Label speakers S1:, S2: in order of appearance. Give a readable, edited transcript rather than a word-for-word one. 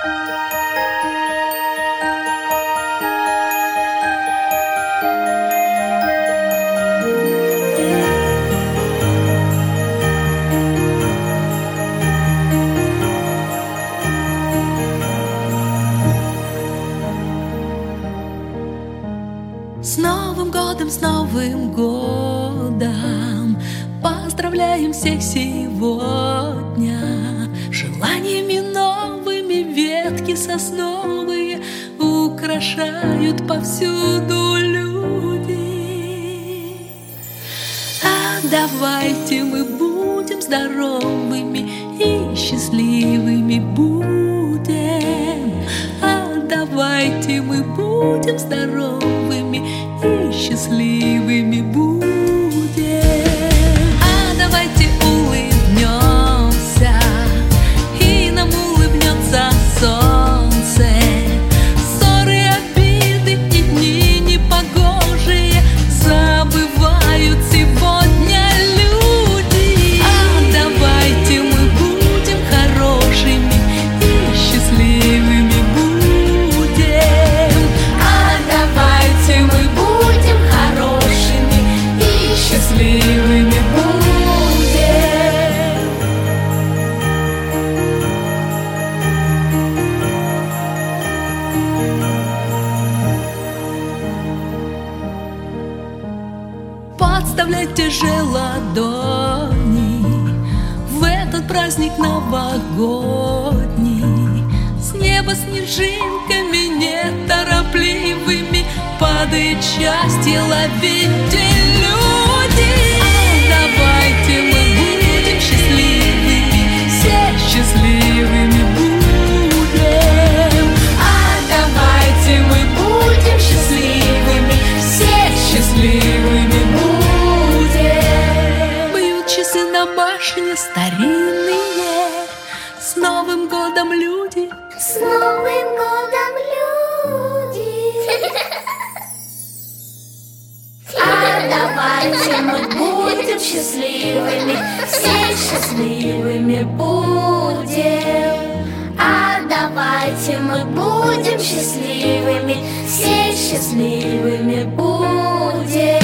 S1: С Новым годом, с Новым годом! Поздравляем всех сегодня! Желаниями новыми ветки сосновые украшают повсюду люди. А давайте мы будем здоровыми и счастливыми будем. А давайте мы будем здоровыми и счастливыми будем. А давайте улыбнемся, и нам улыбнется солнце. Ссоры, обиды и дни непогожие забывают сегодня люди. А давайте мы будем хорошими и счастливыми будем. А давайте мы будем хорошими и счастливыми будем. Подставляйте же ладони в этот праздник новогодний. С неба снежинками неторопливыми падает счастье, ловите люди. Давайте мы будем счастливыми, все счастливыми будем. А давайте мы будем счастливыми, все счастливыми будем. Бьют часы на башне старинные. С Новым годом, люди!
S2: С Новым годом, люди! А давайте мы будем счастливыми, все счастливыми будем. А давайте мы будем счастливыми, все счастливыми будем.